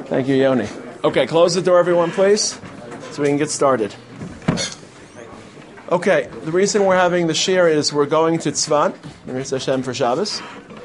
Thank you, Yoni. Okay, close the door, everyone, please, so we can get started. Okay, the reason we're having the shir is we're going to Tzfat, Mirz Hashem, for Shabbos.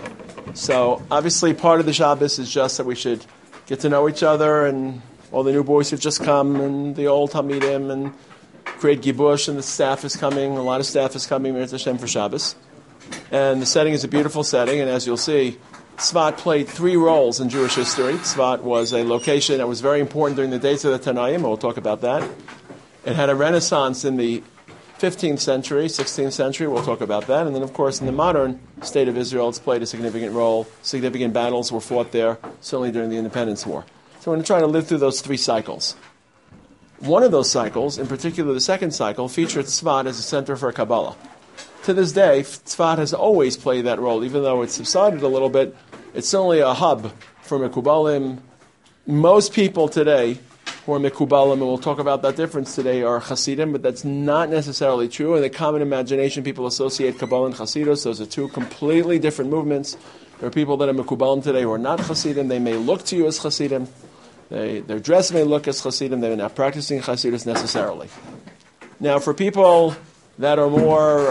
So, obviously, part of the Shabbos is just that we should get to know each other, and all the new boys who've just come, and the old Talmidim, and create Gibush, and the staff is coming. A lot of staff is coming, Mirz Hashem, for Shabbos. And the setting is a beautiful setting, and as you'll see, Tzfat played three roles in Jewish history. Tzfat was a location that was very important during the days of the Tanaim, and we'll talk about that. It had a renaissance in the 15th century, 16th century, we'll talk about that. And then, of course, in the modern state of Israel, it's played a significant role. Significant battles were fought there, certainly during the Independence War. So we're going to try to live through those three cycles. One of those cycles, in particular the second cycle, featured Tzfat as a center for Kabbalah. To this day, Tzfat has always played that role, even though it's subsided a little bit. It's certainly a hub for Mekubalim. Most people today who are Mekubalim, and we'll talk about that difference today, are Hasidim, but that's not necessarily true. In the common imagination, people associate Kabbalah and Hasidus. Those are two completely different movements. There are people that are Mekubalim today who are not Hasidim. They may look to you as Hasidim. Their dress may look as Hasidim. They're not practicing Hasidus necessarily. Now, for people that are more,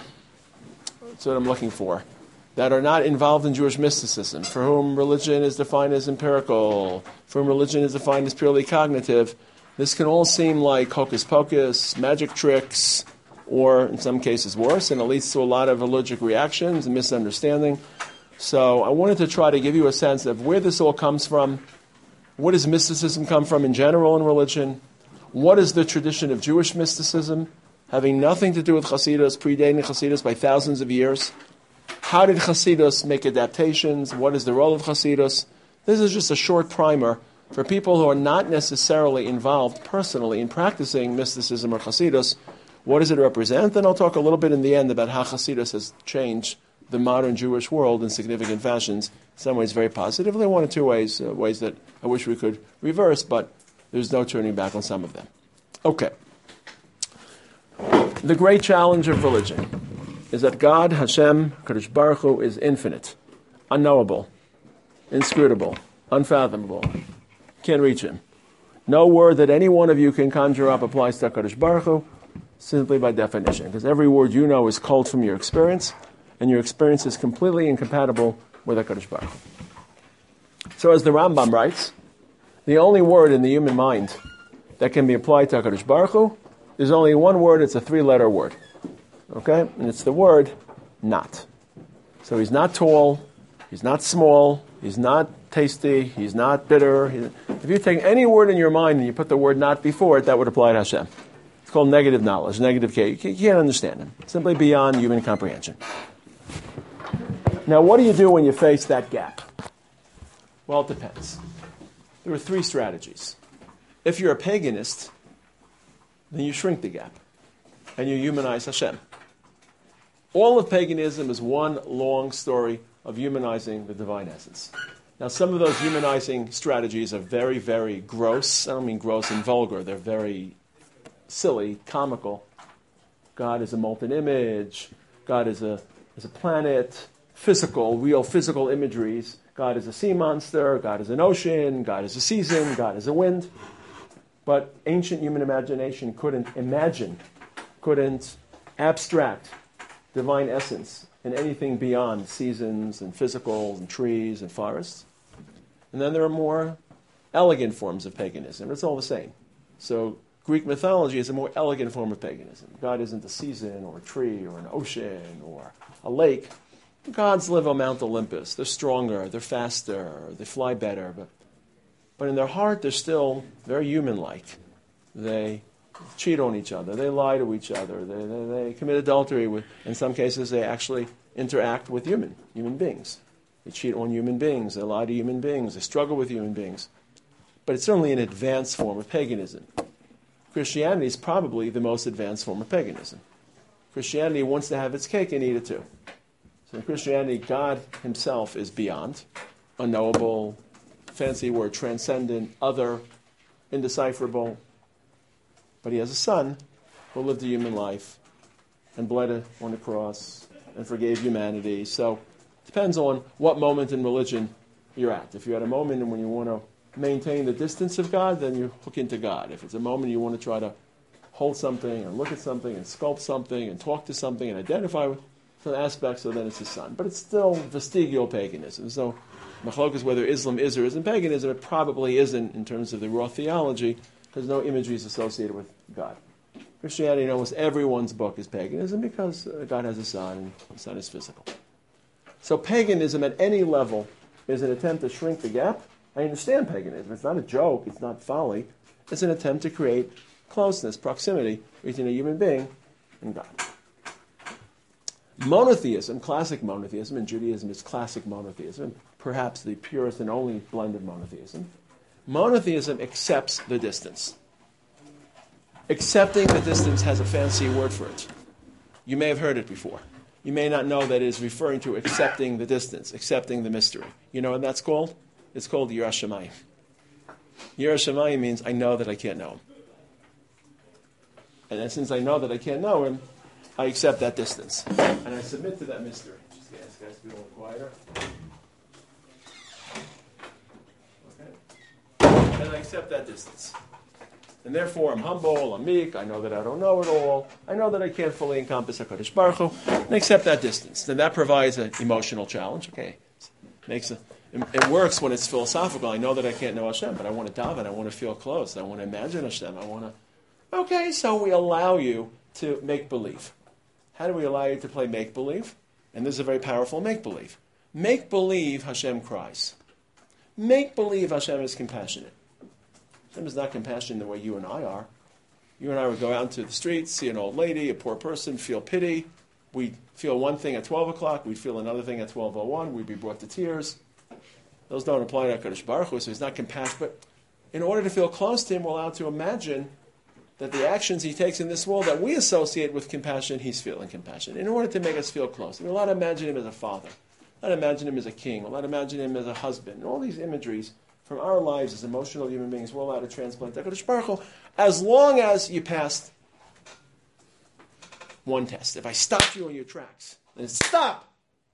that's what I'm looking for, that are not involved in Jewish mysticism, for whom religion is defined as empirical, for whom religion is defined as purely cognitive, this can all seem like hocus pocus, magic tricks, or in some cases worse, and it leads to a lot of allergic reactions and misunderstanding. So I wanted to try to give you a sense of where this all comes from. Where does mysticism come from in general in religion? What is the tradition of Jewish mysticism, having nothing to do with Hasidus, predating Hasidus by thousands of years? How did Hasidus make adaptations? What is the role of Hasidus? This is just a short primer for people who are not necessarily involved personally in practicing mysticism or Hasidus. What does it represent? And I'll talk a little bit in the end about how Hasidus has changed the modern Jewish world in significant fashions, in some ways very positively, one or two ways, ways that I wish we could reverse, but there's no turning back on some of them. Okay. The great challenge of religion is that God, Hashem, Kadosh Baruch Hu, is infinite, unknowable, inscrutable, unfathomable. Can't reach Him. No word that any one of you can conjure up applies to Kadosh Baruch Hu, simply by definition, because every word you know is culled from your experience, and your experience is completely incompatible with HaKadosh Baruch Hu. So as the Rambam writes, the only word in the human mind that can be applied to HaKadosh Baruch Hu, there's only one word, it's a three-letter word. Okay? And it's the word not. So He's not tall, He's not small, He's not tasty, He's not bitter. If you take any word in your mind and you put the word not before it, that would apply to Hashem. It's called negative knowledge, negative K. You can't understand Him. It's simply beyond human comprehension. Now, what do you do when you face that gap? Well, it depends. There are three strategies. If you're a paganist, then you shrink the gap, and you humanize Hashem. All of paganism is one long story of humanizing the divine essence. Now, some of those humanizing strategies are very, very gross. I don't mean gross and vulgar. They're very silly, comical. God is a molten image. God is a planet. Physical, real physical imageries. God is a sea monster. God is an ocean. God is a season. God is a wind. But ancient human imagination couldn't abstract divine essence in anything beyond seasons and physicals and trees and forests. And then there are more elegant forms of paganism. It's all the same. So Greek mythology is a more elegant form of paganism. God isn't a season or a tree or an ocean or a lake. Gods live on Mount Olympus. They're stronger, they're faster, they fly better. But in their heart, they're still very human-like. They cheat on each other. They lie to each other. They commit adultery. In some cases, they actually interact with human beings. They cheat on human beings. They lie to human beings. They struggle with human beings. But it's certainly an advanced form of paganism. Christianity is probably the most advanced form of paganism. Christianity wants to have its cake and eat it too. So in Christianity, God Himself is beyond, unknowable, fancy word, transcendent, other, indecipherable. But He has a Son who lived a human life and bled on the cross and forgave humanity. So it depends on what moment in religion you're at. If you're at a moment when you want to maintain the distance of God, then you hook into God. If it's a moment you want to try to hold something and look at something and sculpt something and talk to something and identify with some aspects, so then it's the Son. But it's still vestigial paganism. So machlokas whether Islam is or isn't paganism, it probably isn't in terms of the raw theology, because no imagery is associated with God. Christianity, in almost everyone's book, is paganism because God has a Son and the Son is physical. So paganism at any level is an attempt to shrink the gap. I understand paganism. It's not a joke. It's not folly. It's an attempt to create closeness, proximity between a human being and God. Monotheism, classic monotheism, in Judaism is classic monotheism, perhaps the purest and only blend of monotheism. Monotheism accepts the distance. Accepting the distance has a fancy word for it. You may have heard it before. You may not know that it is referring to accepting the distance, accepting the mystery. You know what that's called? It's called Yiras Shamayim. Yiras Shamayim means I know that I can't know him. And then since I know that I can't know him, I accept that distance. And I submit to that mystery. Just ask guys to be a little quieter. Okay. And I accept that distance. And therefore, I'm humble, I'm meek, I know that I don't know it all, I know that I can't fully encompass HaKadosh Baruch Hu, and accept that distance. Then that provides an emotional challenge. Okay, it works when it's philosophical. I know that I can't know Hashem, but I want to daven, I want to feel close, I want to imagine Hashem, I want to... Okay, so we allow you to make believe. How do we allow you to play make-believe? And this is a very powerful make-believe. Make-believe Hashem cries. Make-believe Hashem is compassionate. Hashem is not compassionate the way you and I are. You and I would go out into the streets, see an old lady, a poor person, feel pity. We'd feel one thing at 12 o'clock, we'd feel another thing at 12:01, we'd be brought to tears. Those don't apply to HaKadosh Baruch Hu, so he's not compassionate. But in order to feel close to him, we're allowed to imagine that the actions he takes in this world that we associate with compassion, he's feeling compassion. In order to make us feel close. We're allowed to imagine him as a father. We're allowed to imagine him as a king. We're allowed to imagine him as a husband. And all these imageries from our lives as emotional human beings, we're allowed to transplant to HaKadosh Baruch Hu, as long as you passed one test. If I stopped you in your tracks, then stop!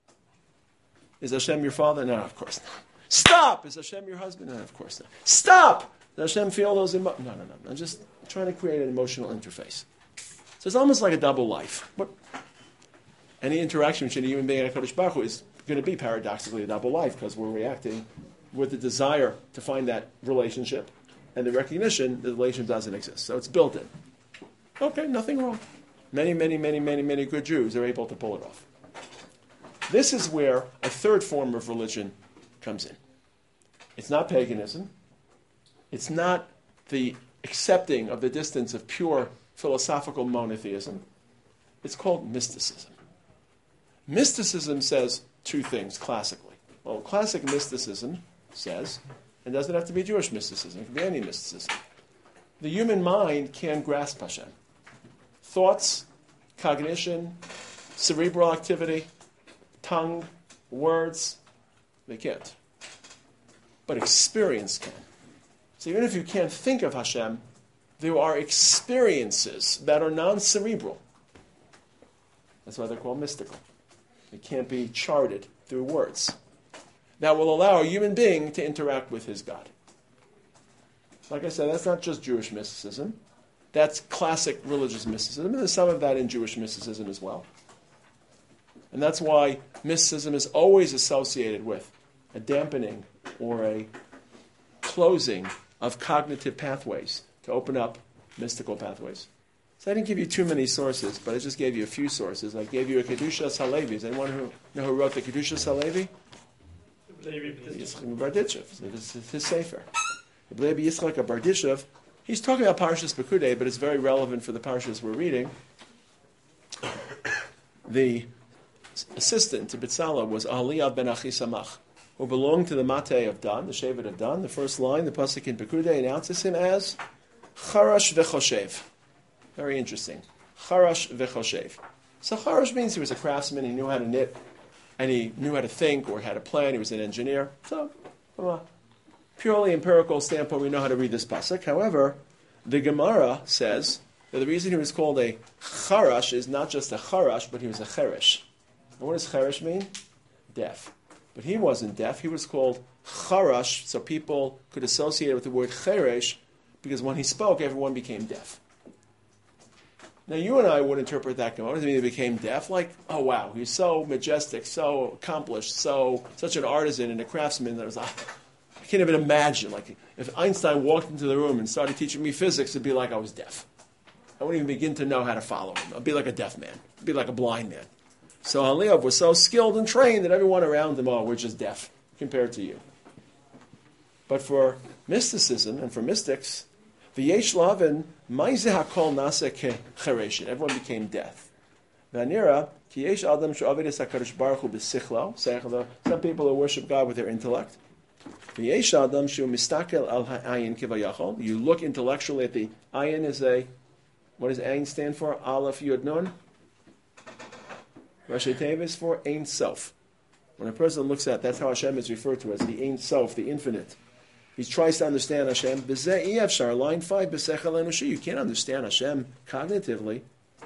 Is Hashem your father? No, of course not. Stop! Is Hashem your husband? No, of course not. Stop! Does Hashem feel those emotions? No. I'm just trying to create an emotional interface. So it's almost like a double life. But any interaction between a human being and HaKadosh Baruch Hu is going to be paradoxically a double life because we're reacting with the desire to find that relationship and the recognition that the relationship doesn't exist. So it's built in. Okay, nothing wrong. Many good Jews are able to pull it off. This is where a third form of religion comes in. It's not paganism. It's not the accepting of the distance of pure philosophical monotheism. It's called mysticism. Mysticism says two things classically. Well, classic mysticism says, and it doesn't have to be Jewish mysticism, it can be any mysticism. The human mind can't grasp Hashem. Thoughts, cognition, cerebral activity, tongue, words, they can't. But experience can. So even if you can't think of Hashem, there are experiences that are non-cerebral. That's why they're called mystical. They can't be charted through words. That will allow a human being to interact with his God. Like I said, that's not just Jewish mysticism. That's classic religious mysticism. And there's some of that in Jewish mysticism as well. And that's why mysticism is always associated with a dampening or a closing of cognitive pathways to open up mystical pathways. So I didn't give you too many sources, but I just gave you a few sources. I gave you a Kedushas Halevi. Is anyone who know who wrote the Kedushas Halevi? Yitzchak Barditchev. So this is his sefer. Yitzchak Barditchev. He's talking about Parshas Pekudei, but it's very relevant for the Parshas we're reading. The assistant to Bitzala was Ahaliyav ben Achisamach, who belonged to the Matei of Dan, the Shevet of Dan. The first line, the pasuk in Pekudei, announces him as Charash v'choshev. Very interesting. Charash v'choshev. So Charash means he was a craftsman, he knew how to knit, and he knew how to think or had a plan, he was an engineer. So, from a purely empirical standpoint, we know how to read this pasuk. However, the Gemara says that the reason he was called a Charash is not just a Charash, but he was a Cheresh. And what does Cheresh mean? Deaf. But he wasn't deaf. He was called Charash, so people could associate it with the word Cheresh, because when he spoke, everyone became deaf. Now, you and I would interpret that Gemara. What does it mean they became deaf? Like, oh wow, he's so majestic, so accomplished, such an artisan and a craftsman. That was, I can't even imagine. Like, if Einstein walked into the room and started teaching me physics, it'd be like I was deaf. I wouldn't even begin to know how to follow him. I'd be like a deaf man. I'd be like a blind man. So Eliyav was so skilled and trained that everyone around him, we're just deaf compared to you. But for mysticism and for mystics, v'yesh lavin ma'izeh hakol nasa kechereshin. Everyone became deaf. V'anira ki yesh adam she'avedes hakadosh baruch hu b'sichlo. Some people who worship God with their intellect. V'yesh adam she'u mistakel al ha'ayin kivayachol. You look intellectually at the ayin is a, what does ayin stand for? Aleph Yud Nun. Rashi Tevis for Ein Sof. When a person looks at, that's how Hashem is referred to as the Ein Sof, the infinite. He tries to understand Hashem. B'zeh iyavshar, line 5, b'sechel enushi. You can't understand Hashem cognitively.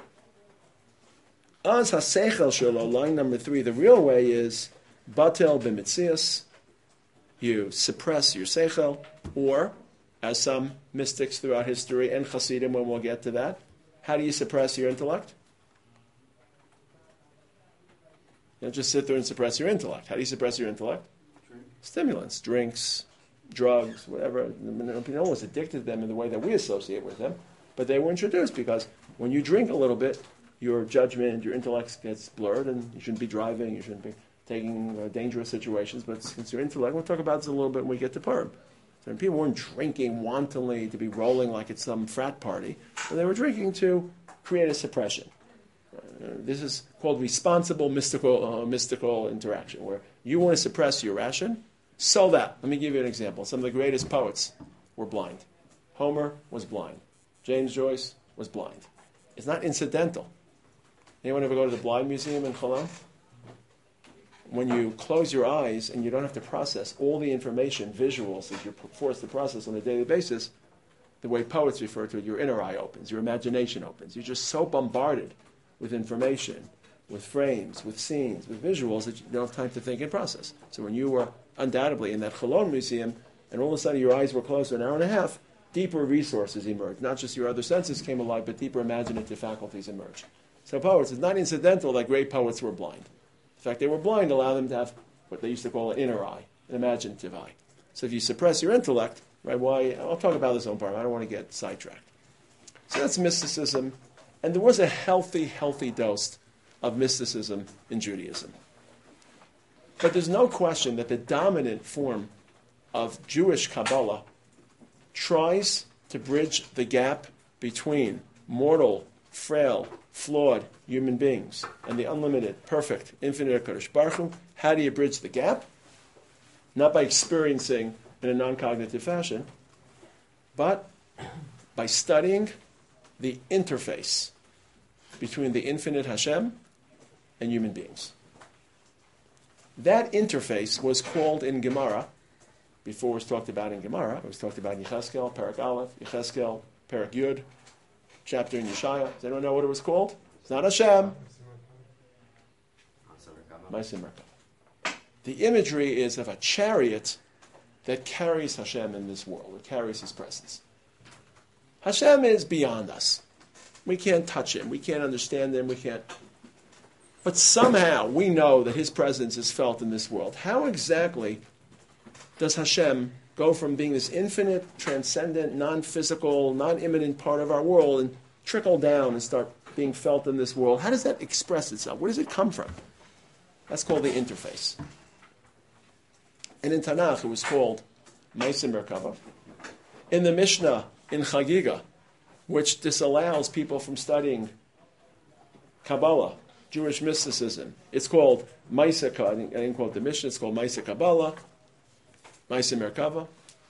Az hasechel shelo, line number 3. The real way is batel b'mitzias. You suppress your seichel, or, as some mystics throughout history and Hasidim, when we'll get to that, how do you suppress your intellect? You don't just sit there and suppress your intellect. How do you suppress your intellect? Stimulants, drinks, drugs, whatever. No one was addicted to them in the way that we associate with them, but they were introduced because when you drink a little bit, your judgment, your intellect gets blurred, and you shouldn't be driving, you shouldn't be taking dangerous situations, but since your intellect, we'll talk about this a little bit when we get to Purim. So people weren't drinking wantonly to be rolling like it's some frat party, but they were drinking to create a suppression. This is called responsible mystical interaction, where you want to suppress your ration, so that, let me give you an example. Some of the greatest poets were blind. Homer was blind. James Joyce was blind. It's not incidental. Anyone ever go to the Blind Museum in Cologne? When you close your eyes and you don't have to process all the information, visuals that you're forced to process on a daily basis, the way poets refer to it, your inner eye opens, your imagination opens. You're just so bombarded with information, with frames, with scenes, with visuals that you don't have time to think and process. So when you were undoubtedly in that Cologne Museum and all of a sudden your eyes were closed for an hour and a half, deeper resources emerged. Not just your other senses came alive, but deeper imaginative faculties emerged. So poets, it's not incidental that great poets were blind. The fact they were blind allowed them to have what they used to call an inner eye, an imaginative eye. So if you suppress your intellect, right, why, I'll talk about this on part, I don't want to get sidetracked. So that's mysticism. And there was a healthy dose of mysticism in Judaism. But there's no question that the dominant form of Jewish Kabbalah tries to bridge the gap between mortal, frail, flawed human beings and the unlimited, perfect, infinite HaKadosh Baruch Hu. How do you bridge the gap? Not by experiencing in a non-cognitive fashion, but by studying the interface between the infinite Hashem and human beings. That interface was called in Gemara, before it was talked about in Gemara, it was talked about in Yecheskel, Parak Aleph, Yecheskel, Parak Yud, chapter in Yeshaya. Does anyone know what it was called? It's not Hashem. Ma'aseh Merkava. The imagery is of a chariot that carries Hashem in this world. It carries His presence. Hashem is beyond us. We can't touch Him. We can't understand Him. We can't. But somehow we know that His presence is felt in this world. How exactly does Hashem go from being this infinite, transcendent, non-physical, non-immanent part of our world and trickle down and start being felt in this world? How does that express itself? Where does it come from? That's called the interface. And in Tanakh, it was called Ma'aseh Merkava. In the Mishnah, in Chagiga, which disallows people from studying Kabbalah, Jewish mysticism, it's called Ma'aseh, I didn't quote the Mishnah, it's called Ma'aseh Kabbalah, Ma'aseh Merkava.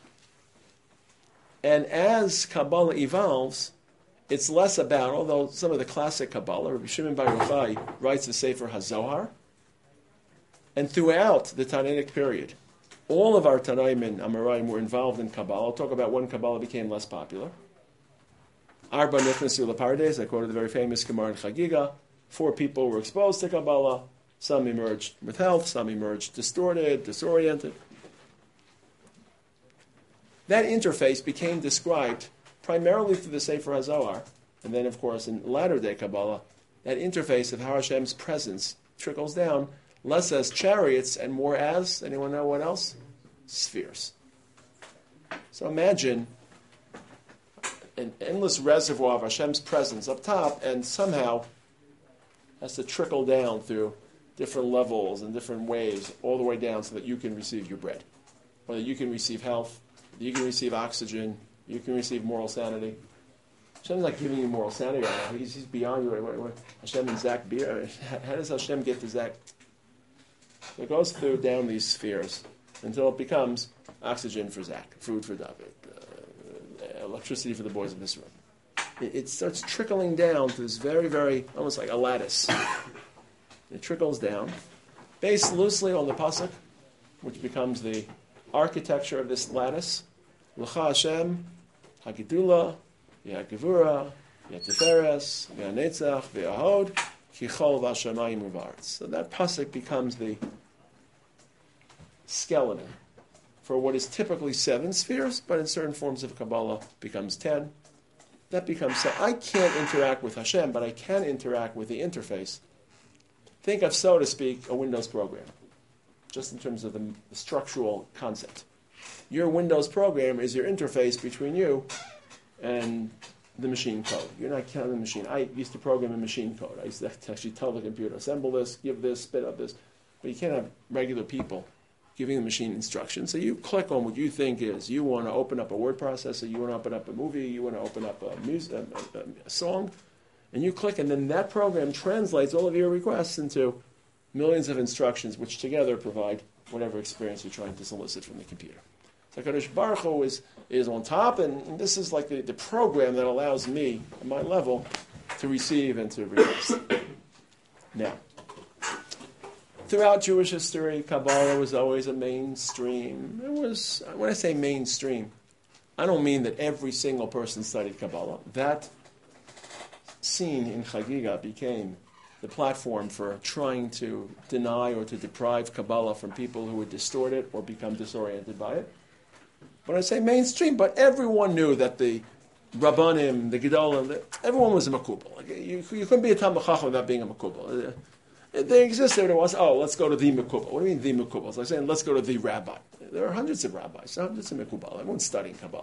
And as Kabbalah evolves, it's less about, although some of the classic Kabbalah, Rabbi Shimon Bar Yochai writes the Sefer HaZohar, and throughout the Tannaitic period, all of our Tanaim and Amoraim were involved in Kabbalah. I'll talk about when Kabbalah became less popular. Arba Nichnasu Lapardes, I quoted the very famous Gemara in Chagiga. 4 people were exposed to Kabbalah. Some emerged with health, some emerged distorted, disoriented. That interface became described primarily through the Sefer HaZohar, and then, of course, in latter-day Kabbalah, that interface of how Hashem's presence trickles down, less as chariots and more as, anyone know what else? Spheres. So imagine an endless reservoir of Hashem's presence up top, and somehow has to trickle down through different levels and different waves, all the way down so that you can receive your bread, or that you can receive health, that you can receive oxygen, you can receive moral sanity. Hashem's not giving you moral sanity right now. He's beyond you. Hashem and Zach Beer. How does Hashem get to Zach? So it goes through down these spheres until it becomes oxygen for Zach, food for David, electricity for the boys of this room. It starts trickling down to this very, very, almost like a lattice. It trickles down, based loosely on the pasuk, which becomes the architecture of this lattice. L'cha Hashem, Hagidula, V'Hagevura, V'Tiferes, V'Hanetzach, V'Hahod, Ki Chol V'Shamayim U'Va'aretz. So that pasuk becomes the skeleton for what is typically 7 spheres, but in certain forms of Kabbalah becomes 10. That becomes, so I can't interact with Hashem, but I can interact with the interface. Think of, so to speak, a Windows program, just in terms of the structural concept. Your Windows program is your interface between you and the machine code. You're not counting the machine. I used to program in machine code. I used to actually tell the computer, assemble this, give this, spit up this. But you can't have regular people giving the machine instructions. So you click on what you think is. You want to open up a word processor, you want to open up a movie, you want to open up a song, and you click, and then that program translates all of your requests into millions of instructions, which together provide whatever experience you're trying to solicit from the computer. So HaKadosh Baruch Hu is on top, and this is like the program that allows me, at my level, to receive and to request. Now, throughout Jewish history, Kabbalah was always a mainstream. It was, when I say mainstream, I don't mean that every single person studied Kabbalah. That scene in Chagiga became the platform for trying to deny or to deprive Kabbalah from people who would distort it or become disoriented by it. When I say mainstream, but everyone knew that the Rabbanim, the Gedolim, everyone was a Makubal. You couldn't be a Talmid Chacham without being a Makubal. They existed. It was, let's go to the Makubal. What do you mean the Makubal? It's like saying, let's go to the rabbi. There are hundreds of rabbis, hundreds of Makubal. Everyone's studying Kabbalah.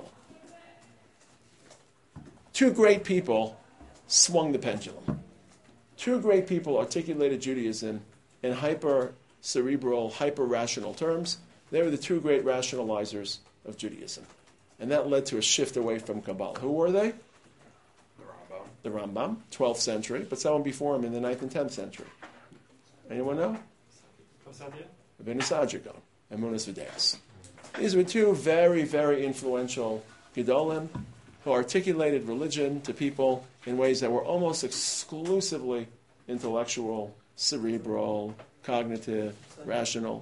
2 great people swung the pendulum. 2 great people articulated Judaism in hyper-cerebral, hyper-rational terms. They were the 2 great rationalizers of Judaism. And that led to a shift away from Kabbalah. Who were they? The Rambam, 12th century, but someone before him in the 9th and 10th century. Anyone know? Rabbeinu Saadia Gaon and Emunos V'Deos. These were 2 very, very influential Gedolim who articulated religion to people in ways that were almost exclusively intellectual, cerebral, cognitive, rational.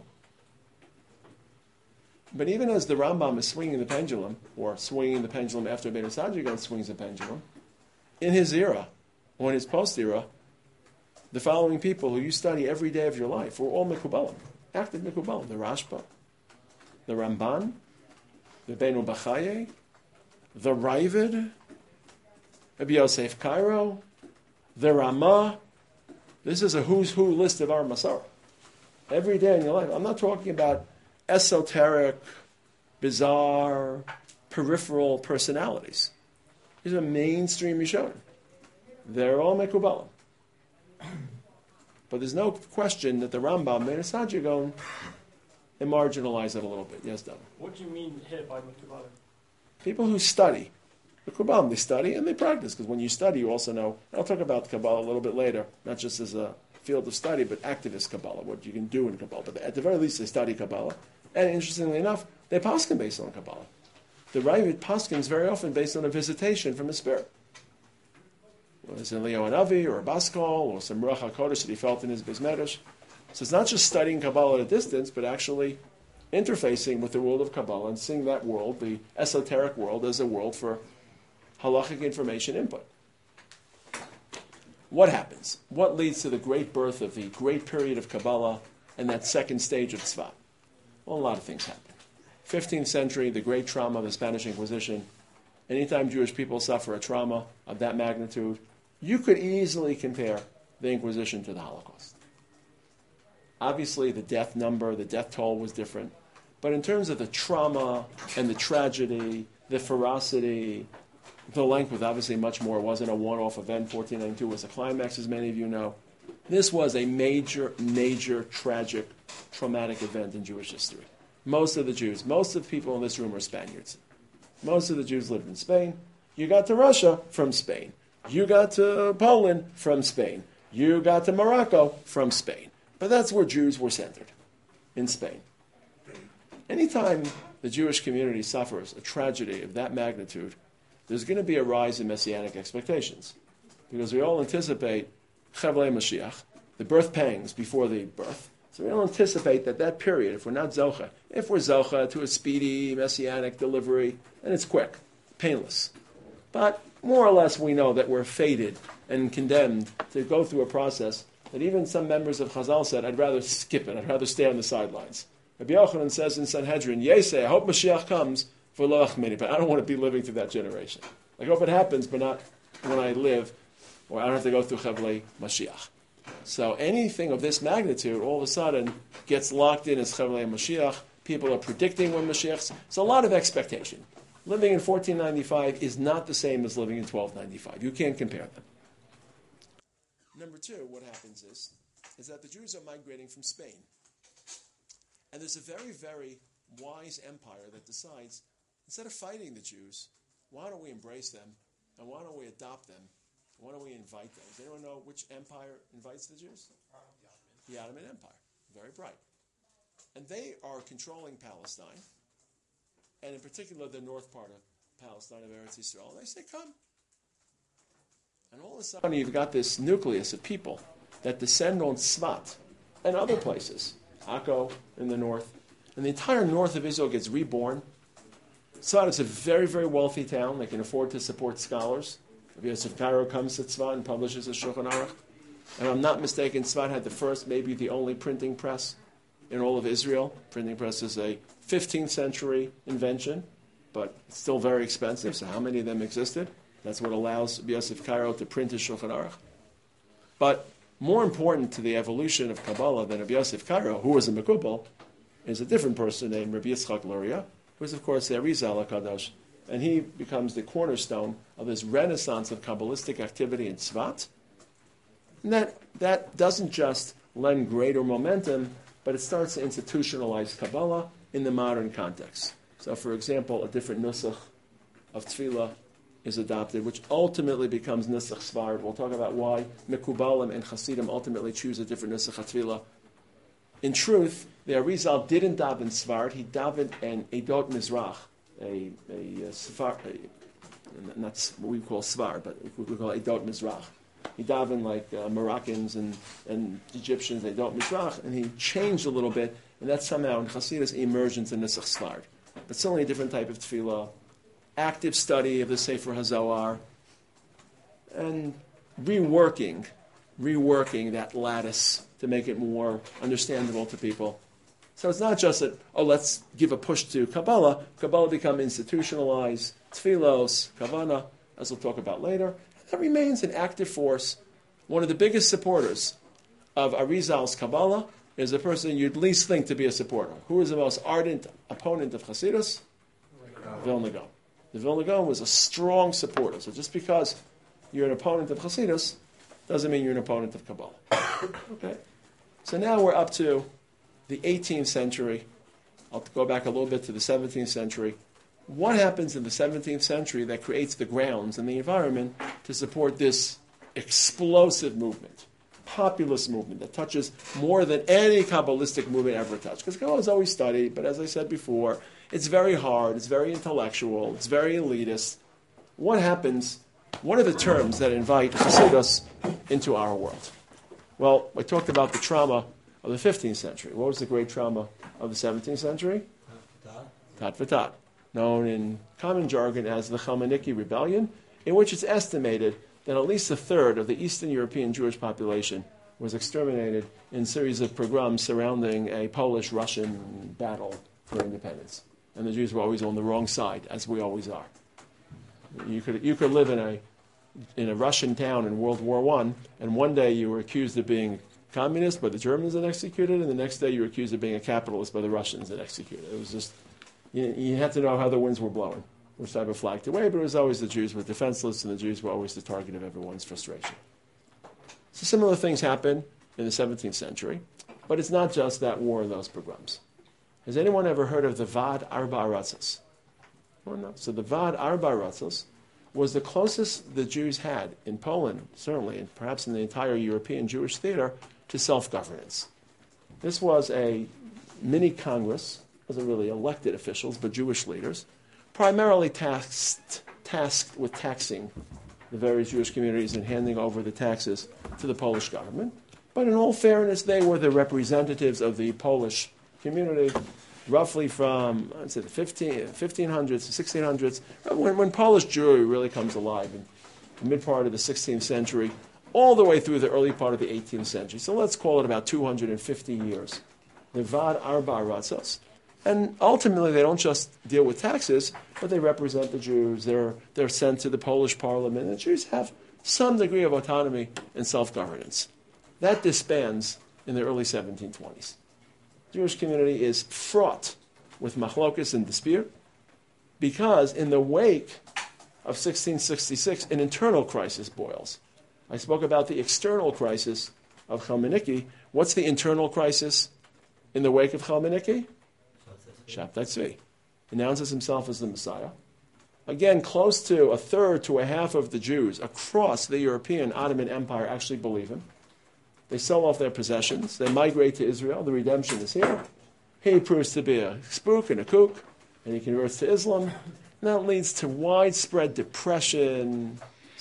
But even as the Rambam is swinging the pendulum, or swinging the pendulum after Rabbeinu Saadia Gaon swings the pendulum, in his era, or in his post-era, the following people who you study every day of your life were all Mekubalim, active Mekubalim. The Rashba, the Ramban, the Benu Bachaye, the Ravid, Rabbi Yosef Cairo, the Ramah. This is a who's who list of our Masarah. Every day in your life. I'm not talking about esoteric, bizarre, peripheral personalities. These are mainstream Rishonim. They're all Mekubalim. But there's no question that the Rambam made a Saadia Gaon and marginalize it a little bit. Yes, Dom? What do you mean here by Mekubalim? People who study. The Kabbalah, they study and they practice, because when you study, you also know, I'll talk about Kabbalah a little bit later, not just as a field of study, but activist Kabbalah, what you can do in Kabbalah. But at the very least, they study Kabbalah. And interestingly enough, they paskin based on Kabbalah. The Ravid paskins very often based on a visitation from the Spirit. Whether it's in Leo Hanavi, or a Baskal, or some Ruach HaKodesh that he felt in his Beis Medrash. So it's not just studying Kabbalah at a distance, but actually interfacing with the world of Kabbalah and seeing that world, the esoteric world, as a world for halachic information input. what happens? What leads to the great birth of the great period of Kabbalah and that second stage of Tzvat? Well, a lot of things happen. 15th century, the great trauma of the Spanish Inquisition. Anytime Jewish people suffer a trauma of that magnitude, you could easily compare the Inquisition to the Holocaust. Obviously, the death number, the death toll was different. But in terms of the trauma and the tragedy, the ferocity, the length was obviously much more. It wasn't a one-off event. 1492 was a climax, as many of you know. This was a major, major, tragic, traumatic event in Jewish history. Most of the Jews, most of the people in this room are Spaniards. Most of the Jews lived in Spain. You got to Russia from Spain. You got to Poland from Spain. You got to Morocco from Spain. But that's where Jews were centered, in Spain. Anytime the Jewish community suffers a tragedy of that magnitude, there's going to be a rise in Messianic expectations. Because we all anticipate Chavlei Mashiach, the birth pangs before the birth. So we all anticipate that period, if we're not Zocha, if we're Zocha to a speedy Messianic delivery, and it's quick, painless. But more or less we know that we're fated and condemned to go through a process that even some members of Chazal said, I'd rather skip it, I'd rather stay on the sidelines. Rabbi Yochanan says in Sanhedrin, Yeseh, I hope Mashiach comes for Lo Achmini, but I don't want to be living through that generation. I hope it happens, but not when I live, or I don't have to go through Chavlei Mashiach. So anything of this magnitude, all of a sudden, gets locked in as Chavlei Mashiach. People are predicting when Mashiach's. It's a lot of expectation. Living in 1495 is not the same as living in 1295. You can't compare them. Number two, what happens is that the Jews are migrating from Spain. And there's a very, very wise empire that decides, instead of fighting the Jews, why don't we embrace them, and why don't we adopt them? Why don't we invite them? Does anyone know which empire invites the Jews? The Ottoman Empire. Very bright. And they are controlling Palestine, and in particular the north part of Palestine, of Eretz Yisrael. And they say, come. And all of a sudden you've got this nucleus of people that descend on Tzvat and other places. Akko in the north. And the entire north of Israel gets reborn. Tzvat is a very, very wealthy town. They can afford to support scholars. Rabbi Yosef Karo comes to Tzvat and publishes a Shulchan Aruch. And if I'm not mistaken, Tzvat had the first, maybe the only printing press in all of Israel. Printing press is a 15th century invention, but it's still very expensive, so how many of them existed? That's what allows Rabbi Yosef Karo to print his Shulchan Aruch. But more important to the evolution of Kabbalah than Rabbi Yosef Karo, who was a Mekubal, is a different person named Rabbi Yitzchak Luria, who is, of course, the Arizal HaKadosh. And he becomes the cornerstone of this renaissance of Kabbalistic activity in Tzvat. And that doesn't just lend greater momentum, but it starts to institutionalize Kabbalah in the modern context. So, for example, a different nusach of Tefillah is adopted, which ultimately becomes nusach Svard. We'll talk about why Mekubalim and Hasidim ultimately choose a different nusach of Tefillah. In truth, the Arizal didn't daven Svard, he davened an Edot Mizrach, a Sfar, not what we call Svar, but we call Edot Mizrach. He davened like Moroccans and Egyptians, Edot Mizrach, and he changed a little bit, and that somehow in Hasidus emerged into Nusach Svard. But certainly a different type of tefillah, active study of the Sefer HaZohar, and reworking that lattice to make it more understandable to people. So it's not just that, let's give a push to Kabbalah. Kabbalah become institutionalized, tefillos, kavana, as we'll talk about later. That remains an active force. One of the biggest supporters of Arizal's Kabbalah is a person you'd least think to be a supporter. Who is the most ardent opponent of Hasidus? Vilna Gaon. The Vilna Gaon was a strong supporter. So just because you're an opponent of Hasidus doesn't mean you're an opponent of Kabbalah. Okay. So now we're up to the 18th century. I'll go back a little bit to the 17th century. What happens in the 17th century that creates the grounds and the environment to support this explosive movement, populist movement that touches more than any Kabbalistic movement ever touched? Because Kabbalah is always studied, but as I said before, it's very hard, it's very intellectual, it's very elitist. What happens? What are the terms that invite Hasidus into our world? Well, I talked about the trauma of the 15th century. What was the great trauma of the 17th century? Tat V'Tat, known in common jargon as the Chmielnicki Rebellion, in which it's estimated that at least a third of the Eastern European Jewish population was exterminated in a series of pogroms surrounding a Polish-Russian battle for independence. And the Jews were always on the wrong side, as we always are. You could live in a Russian town in World War I, and one day you were accused of being communist by the Germans and executed, and the next day you were accused of being a capitalist by the Russians and executed. It was just, you had to know how the winds were blowing, which type of flag to wave, but it was always the Jews were defenseless, and the Jews were always the target of everyone's frustration. So similar things happened in the 17th century, but it's not just that war and those pogroms. Has anyone ever heard of the Vad Arba Aratzos? Oh, no. So the Vad Arba Aratzos was the closest the Jews had in Poland, certainly, and perhaps in the entire European Jewish theater, to self-governance. This was a mini-Congress, wasn't really elected officials, but Jewish leaders, primarily tasked with taxing the various Jewish communities and handing over the taxes to the Polish government. But in all fairness, they were the representatives of the Polish community, roughly from, I'd say, the 1500s, 1600s, when Polish Jewry really comes alive in the mid-part of the 16th century, all the way through the early part of the 18th century. So let's call it about 250 years. The Vad Arba Aratzos. And ultimately, they don't just deal with taxes, but they represent the Jews. They're sent to the Polish parliament. And the Jews have some degree of autonomy and self-governance. That disbands in the early 1720s. The Jewish community is fraught with machlokas and dispute because in the wake of 1666, an internal crisis boils. I spoke about the external crisis of Chmielnicki. What's the internal crisis in the wake of Chmielnicki? Shabtai Tzvi announces himself as the Messiah. Again, close to a third to a half of the Jews across the European Ottoman Empire actually believe him. They sell off their possessions. They migrate to Israel. The redemption is here. He proves to be a spook and a kook, and he converts to Islam. And that leads to widespread depression,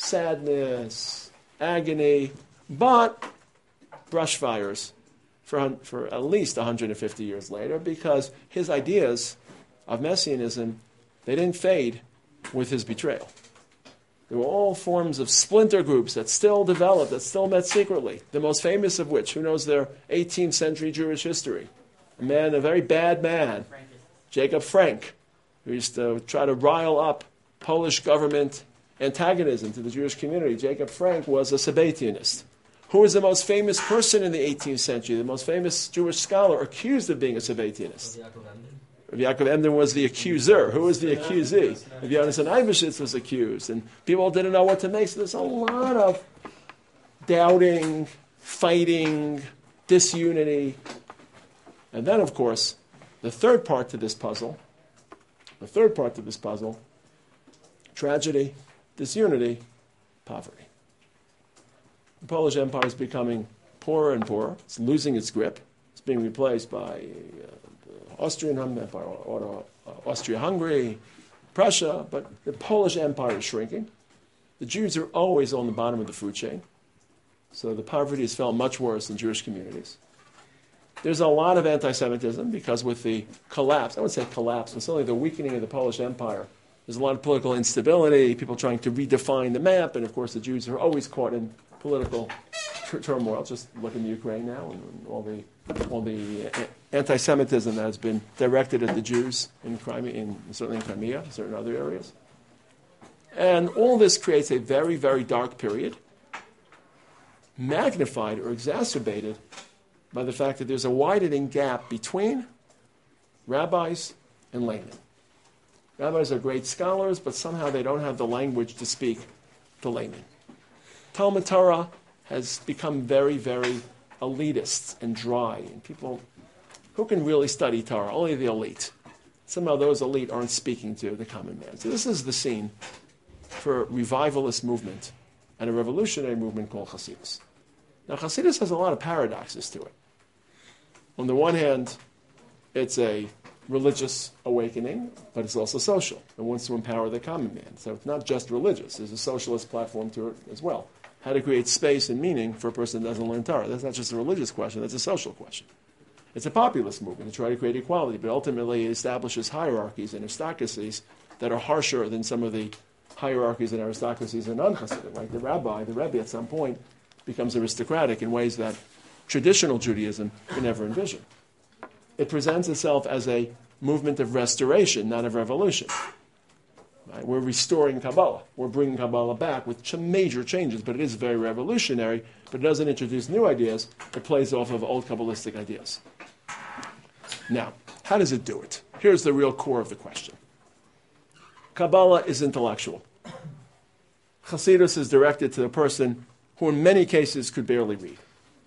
sadness, agony, but brush fires for at least 150 years later, because his ideas of Messianism, they didn't fade with his betrayal. There were all forms of splinter groups that still developed, that still met secretly, the most famous of which, who knows their 18th century Jewish history? A very bad man, Jacob Frank, who used to try to rile up Polish government antagonism to the Jewish community. Jacob Frank was a Sabbatianist. Who was the most famous person in the 18th century, the most famous Jewish scholar accused of being a Sabbatianist? Rabbi Yaakov Emden was the accuser. Who was the accusee? Rabbi Yonasan Eibeshitz was accused. And people didn't know what to make. So there's a lot of doubting, fighting, disunity. And then, of course, the third part to this puzzle, tragedy, disunity, poverty. The Polish Empire is becoming poorer and poorer. It's losing its grip. It's being replaced by the Austrian Empire, Austria-Hungary, Prussia, but the Polish Empire is shrinking. The Jews are always on the bottom of the food chain, so the poverty is felt much worse in Jewish communities. There's a lot of anti-Semitism because with the collapse, I would say collapse, but certainly the weakening of the Polish Empire, there's a lot of political instability, people trying to redefine the map, and of course the Jews are always caught in political turmoil. Just look in the Ukraine now and all the anti-Semitism that has been directed at the Jews in Crimea, certainly in Crimea, certain other areas. And all this creates a very, very dark period, magnified or exacerbated by the fact that there's a widening gap between rabbis and laymen. Rabbis are great scholars, but somehow they don't have the language to speak to laymen. Talmud Torah has become very, very elitist and dry, and people who can really study Torah, only the elite. Somehow those elite aren't speaking to the common man. So this is the scene for a revivalist movement and a revolutionary movement called Hasidus. Now Hasidus has a lot of paradoxes to it. On the one hand, it's a religious awakening, but it's also social. It wants to empower the common man. So it's not just religious. There's a socialist platform to it as well. How to create space and meaning for a person that doesn't learn Torah. That's not just a religious question, that's a social question. It's a populist movement to try to create equality, but ultimately it establishes hierarchies and aristocracies that are harsher than some of the hierarchies and aristocracies are non-Hasidic. Like the Rebbe at some point becomes aristocratic in ways that traditional Judaism could never envision. It presents itself as a movement of restoration, not of revolution. Right? We're restoring Kabbalah. We're bringing Kabbalah back with major changes, but it is very revolutionary, but it doesn't introduce new ideas. It plays off of old Kabbalistic ideas. Now, how does it do it? Here's the real core of the question. Kabbalah is intellectual. Chassidus is directed to the person who in many cases could barely read.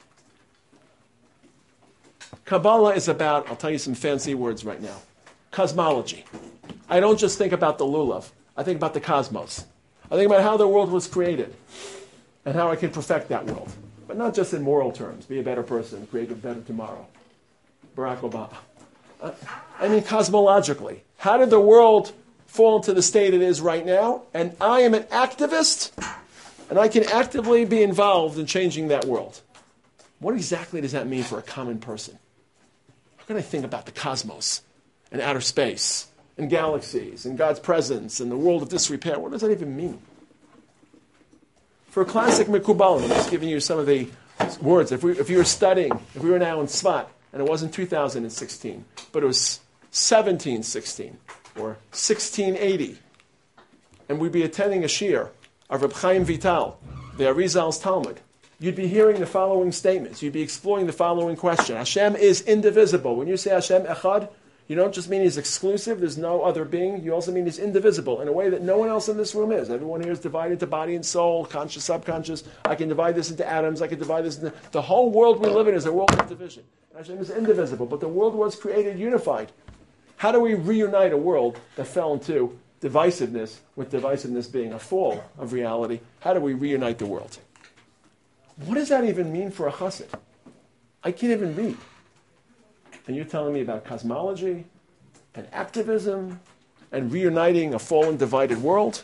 Kabbalah is about, I'll tell you some fancy words right now, cosmology. I don't just think about the lulav. I think about the cosmos. I think about how the world was created and how I can perfect that world. But not just in moral terms, be a better person, create a better tomorrow. Barack Obama. I mean cosmologically. How did the world fall into the state it is right now? And I am an activist, and I can actively be involved in changing that world. What exactly does that mean for a common person? How can I think about the cosmos and outer space and galaxies and God's presence and the world of disrepair? What does that even mean? For a classic Mekubalim, I'm just giving you some of the words. If you were studying, if we were now in Tzfat, and it wasn't 2016, but it was 1716 or 1680, and we'd be attending a shiur of Reb Chaim Vital, the Arizal's Talmud, you'd be hearing the following statements. You'd be exploring the following question. Hashem is indivisible. When you say Hashem Echad, you don't just mean he's exclusive, there's no other being. You also mean he's indivisible in a way that no one else in this room is. Everyone here is divided into body and soul, conscious, subconscious. I can divide this into atoms. I can divide this into... The whole world we live in is a world of division. Hashem is indivisible, but the world was created unified. How do we reunite a world that fell into divisiveness, with divisiveness being a fall of reality? How do we reunite the world? What does that even mean for a chassid? I can't even read. And you're telling me about cosmology and activism and reuniting a fallen, divided world?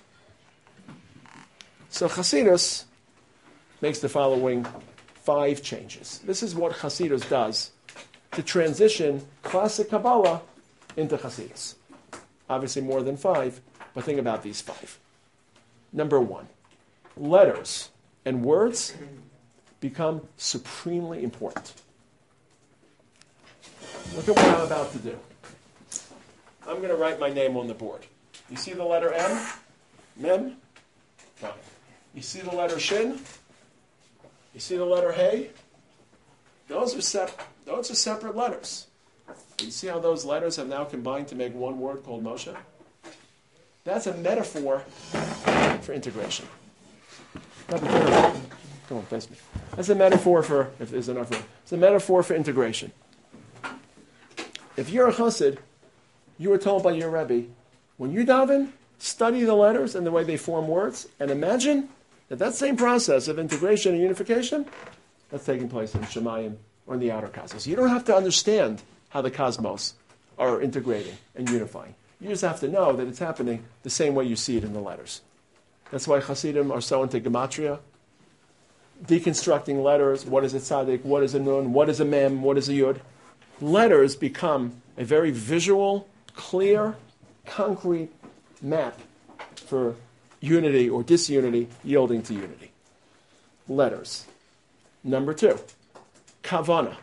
So Chassidus makes the following 5 changes. This is what Chassidus does to transition classic Kabbalah into Chassidus. Obviously more than 5, but think about these 5. Number 1, letters and words become supremely important. Look at what I'm about to do. I'm going to write my name on the board. You see the letter M? Mem? Fine. You see the letter Shin? You see the letter Hey? Those are separate letters. You see how those letters have now combined to make one word called Moshe? That's a metaphor for integration. Come on, face me. That's a metaphor for, if there's enough room, it's a metaphor for integration. If you're a chassid, you were told by your Rebbe, when you daven, study the letters and the way they form words, and imagine that same process of integration and unification, that's taking place in Shemayim or in the outer cosmos. You don't have to understand how the cosmos are integrating and unifying. You just have to know that it's happening the same way you see it in the letters. That's why Hasidim are so into gematria, deconstructing letters. What is a tzaddik? What is a nun? What is a mem? What is a yud? Letters become a very visual, clear, concrete map for unity or disunity yielding to unity. Letters. Number 2, kavana.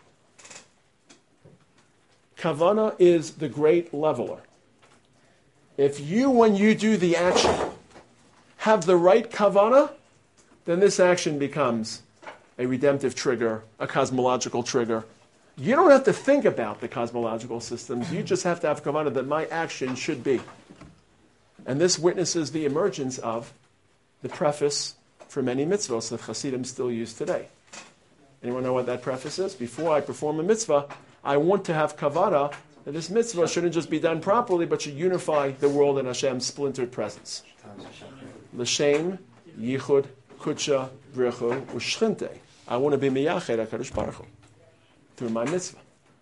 Kavana is the great leveler. If you, when you do the action, have the right kavana, then this action becomes a redemptive trigger, a cosmological trigger. You don't have to think about the cosmological systems. You just have to have kavana that my action should be. And this witnesses the emergence of the preface for many mitzvahs that Hasidim still use today. Anyone know what that preface is? Before I perform a mitzvah, I want to have kavana that this mitzvah shouldn't just be done properly, but should unify the world in Hashem's splintered presence. L'shem, yichud, kudsha, brichu, u'shchinte. I want to be miyached HaKadosh Baruch Hu through my mitzvah.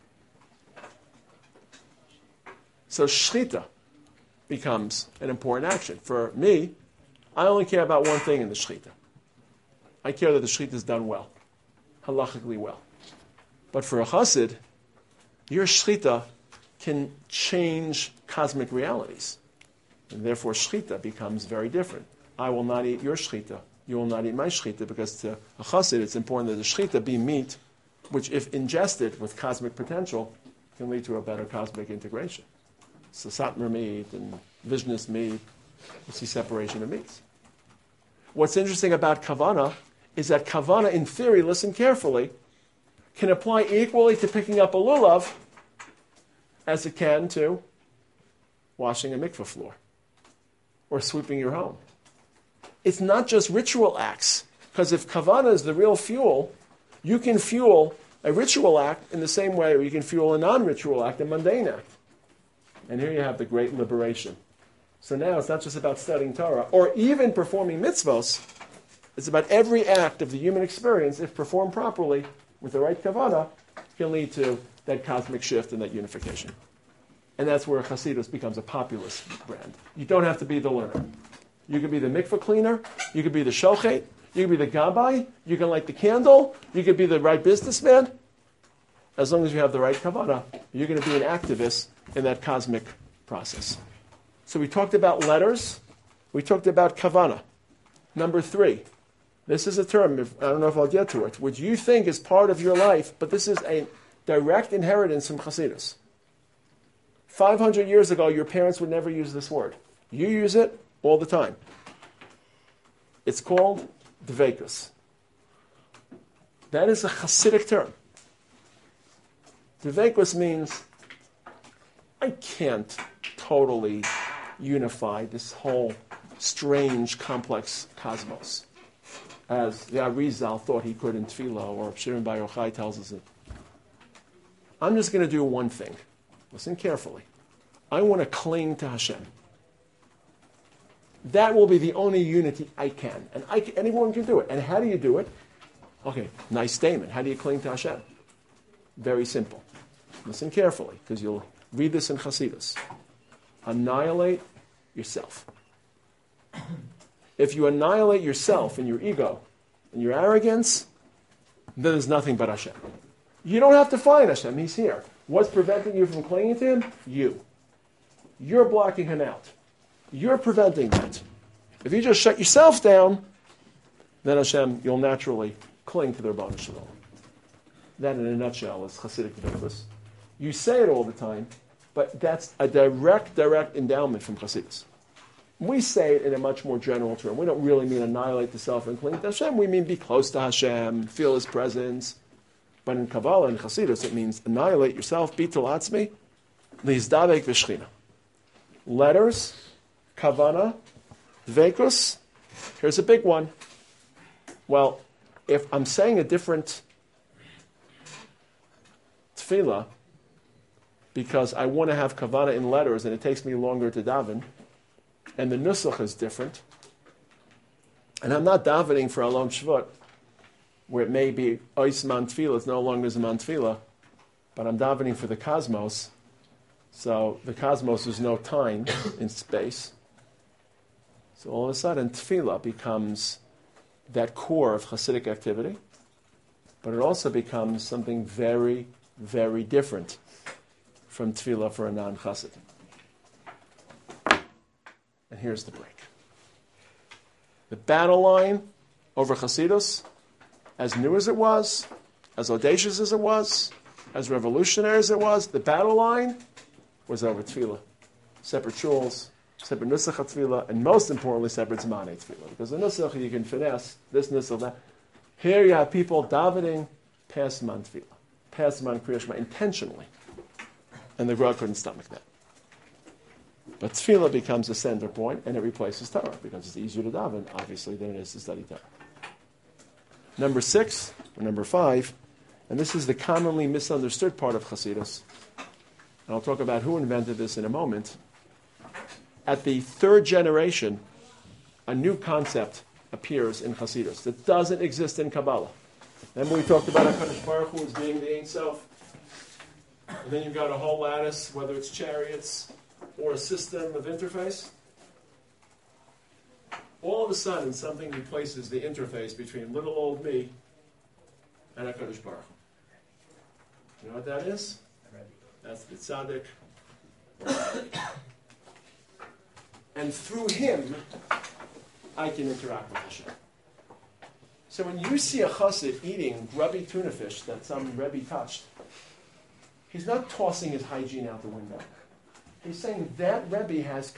So shchita becomes an important action. For me, I only care about one thing in the shchita. I care that the shchita is done well, halachically well. But for a chassid, your shchita can change cosmic realities. And therefore, shchita becomes very different. I will not eat your shchita. You will not eat my shchita, because to a chassid, it's important that the shchita be meat, which, if ingested with cosmic potential, can lead to a better cosmic integration. So satmar meat and Vishnus meat, you see separation of meats. What's interesting about kavana is that kavana, in theory, listen carefully, can apply equally to picking up a lulav as it can to washing a mikveh floor or sweeping your home. It's not just ritual acts, because if kavana is the real fuel, you can fuel a ritual act in the same way, or you can fuel a non-ritual act, a mundane act. And here you have the great liberation. So now it's not just about studying Torah or even performing mitzvos. It's about every act of the human experience, if performed properly with the right kavanah, can lead to that cosmic shift and that unification. And that's where Hasidus becomes a populist brand. You don't have to be the learner. You can be the mikveh cleaner. You can be the shochet. You can be the gabbai. You can light the candle. You can be the right businessman. As long as you have the right kavanah, you're going to be an activist in that cosmic process. So we talked about letters. We talked about kavanah. Number 3. This is a term, I don't know if I'll get to it, which you think is part of your life, but this is a direct inheritance from Hasidus. 500 years ago, your parents would never use this word. You use it all the time. It's called dveikus. That is a Hasidic term. Dveikus means I can't totally unify this whole strange, complex cosmos, as the Arizal thought he could in Tefillah, or Shirin Bar Yochai tells us it. I'm just going to do one thing. Listen carefully. I want to cling to Hashem. That will be the only unity I can. And anyone can do it. And how do you do it? Okay, nice statement. How do you cling to Hashem? Very simple. Listen carefully, because you'll read this in Hasidus. Annihilate yourself. If you annihilate yourself and your ego and your arrogance, then there's nothing but Hashem. You don't have to find Hashem. He's here. What's preventing you from clinging to Him? You. You're blocking Him out. You're preventing that. If you just shut yourself down, then Hashem, you'll naturally cling to the Rebbeinu Shalom. That, in a nutshell, is Hasidic dveikus. You say it all the time, but that's a direct endowment from Hasidus. We say it in a much more general term. We don't really mean annihilate the self and cling to Hashem. We mean be close to Hashem, feel His presence. But in Kabbalah and Hasidus, it means annihilate yourself, bitul atzmi, lizdavek v'shchina. Letters, kavana, dveikus. Here's a big one. Well, if I'm saying a different tefillah because I want to have kavana in letters and it takes me longer to daven, and the nusach is different, and I'm not davening for Alon Shvut, where it may be ois man tefillah, it's no longer Zman tefillah, but I'm davening for the cosmos, so the cosmos is no time in space. So all of a sudden, tefillah becomes that core of Hasidic activity, but it also becomes something very, very different from tefillah for a non-Chassid. And here's the break. The battle line over Hasidus, as new as it was, as audacious as it was, as revolutionary as it was, the battle line was over tefillah. Separate shuls, separate nusach tefillah, and most importantly, separate zmanei tefillah. Because the nusach, you can finesse this nusach, that. Here you have people davening past zman tefillah, past zman kriya shema, intentionally. And the Gra couldn't stomach that. But tefillah becomes the center point, and it replaces Torah, because it's easier to daven, obviously, than it is to study Torah. Number 6, or number 5, and this is the commonly misunderstood part of Hasidus, and I'll talk about who invented this in a moment. At the 3rd generation, a new concept appears in Hasidus that doesn't exist in Kabbalah. Remember we talked about HaKadosh Baruch Hu as being the Ein Sof? And then you've got a whole lattice, whether it's chariots or a system of interface. All of a sudden, something replaces the interface between little old me and HaKadosh Baruch Hu. You know what that is? That's the tzaddik. And through him, I can interact with Hashem. So when you see a chassid eating grubby tuna fish that some Rebbe touched, he's not tossing his hygiene out the window. He's saying that Rebbe has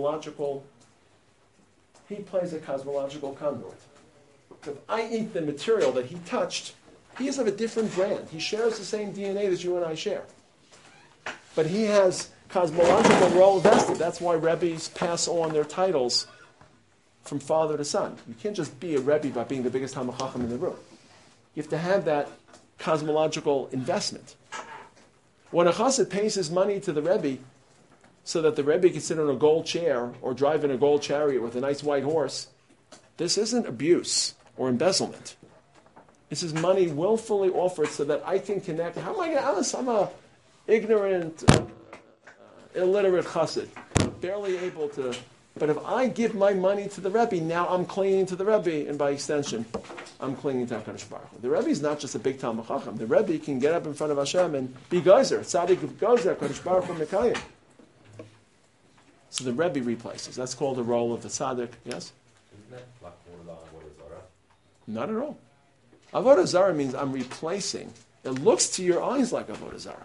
he plays a cosmological conduit. So if I eat the material that he touched, he is of a different brand. He shares the same DNA that you and I share. But he has cosmological role vested. That's why Rebbes pass on their titles from father to son. You can't just be a Rebbe by being the biggest Talmid Chacham in the room. You have to have that cosmological investment. When a chassid pays his money to the Rebbe so that the Rebbe can sit on a gold chair or drive in a gold chariot with a nice white horse, this isn't abuse or embezzlement. This is money willfully offered so that I can connect. How am I going to... I'm a ignorant, illiterate chassid, barely able to... But if I give my money to the Rebbe, now I'm clinging to the Rebbe, and by extension, I'm clinging to HaKadosh Baruch Hu. The Rebbe is not just a big Talmid Chacham. The Rebbe can get up in front of Hashem and be geyser. Tzaddik geyser, HaKadosh Baruch Hu Mekayim. So the Rebbe replaces. That's called the role of the tzaddik. Yes? Isn't that like more than Avodah Zarah? Not at all. Avodah Zarah means I'm replacing. It looks to your eyes like Avodah Zarah.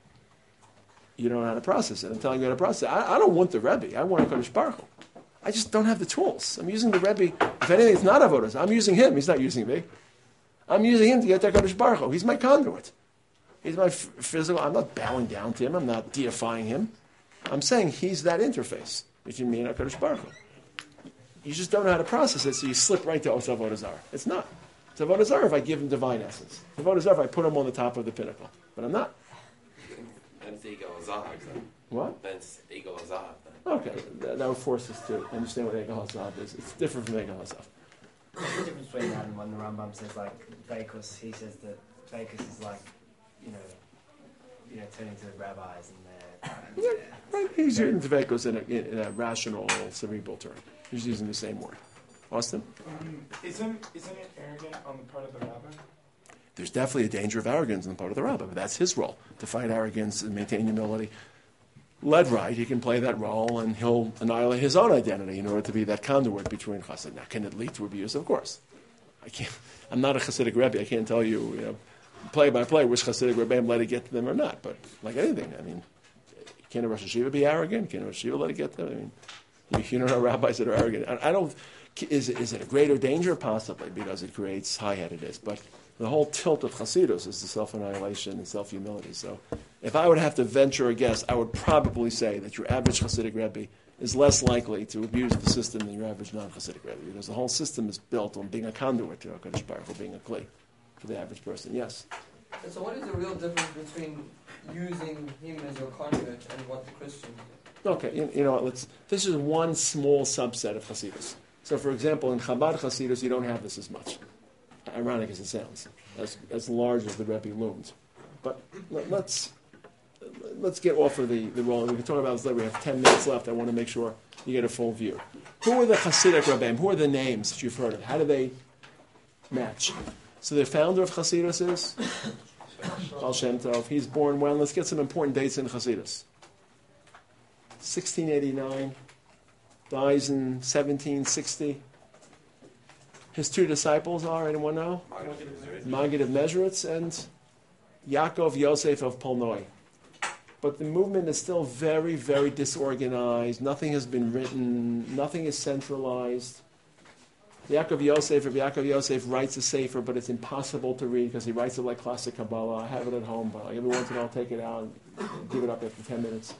You don't know how to process it. I'm telling you how to process it. I don't want the Rebbe. I want HaKadosh Baruch Hu. I just don't have the tools. I'm using the Rebbe. If anything, it's not Avodah Zarah. I'm using him. He's not using me. I'm using him to get to HaKadosh Baruch Hu. He's my conduit. He's my physical. I'm not bowing down to him. I'm not deifying him. I'm saying he's that interface between me and HaKadosh Baruch Hu. You just don't know how to process it, so you slip right to Avodah Zarah. It's not. It's Avodah Zarah if I give him divine essence. It's Avodah Zarah if I put him on the top of the pinnacle. But I'm not. Then it's Ego Azah. What? Then it's Ego Azah. Okay, that would force us to understand what Egel HaZav is. It's different from Egel HaZav. What's the difference between that and when the Rambam says like Vekus? He says that Vekus is like, you know, turning to the rabbis and yeah, right. He's using Tvekos in a rational, cerebral term. He's using the same word. Austin? Isn't it arrogant on the part of the rabbi? There's definitely a danger of arrogance on the part of the rabbi, but that's his role, to fight arrogance and maintain humility. Led right, he can play that role, and he'll annihilate his own identity in order to be that conduit between chassid. Now, can it lead to abuse? Of course. I'm not a Hasidic Rebbe. I can't tell you, play by play, which Hasidic Rebbe let it get to them or not. But like anything, I mean, can a Rosh Hashiva be arrogant? Can a Rosh Hashiva let it get to them? I mean, you don't know rabbis that are arrogant. I don't. Is it a greater danger? Possibly, because it creates high-headedness. But the whole tilt of Hasidus is the self-annihilation and self-humility. So if I would have to venture a guess, I would probably say that your average Hasidic Rebbe is less likely to abuse the system than your average non-Hasidic Rebbe, because the whole system is built on being a conduit to HaKadosh Baruch Hu, being a kli for the average person. Yes? So what is the real difference between using him as your conduit and what the Christians do? Okay, you know what, this is one small subset of Hasidus. So for example, in Chabad Hasidus, you don't have this as much. Ironic as it sounds, as large as the Rebbe looms. But let's get off of the role. We can talk about this later. We have 10 minutes left. I want to make sure you get a full view. Who are the Hasidic Rebbeim? Who are the names that you've heard of? How do they match? So the founder of Hasidus is Baal Shem Tov. He's born when? Let's get some important dates in Hasidus. 1689, dies in 1760. His two disciples are, anyone know? Maggid of Mezheritz and Yaakov Yosef of Polnoi. But the movement is still very, very disorganized. Nothing has been written. Nothing is centralized. Yaakov Yosef writes a sefer, but it's impossible to read because he writes it like classic Kabbalah. I have it at home, but every once in a while I'll take it out and give it up after 10 minutes.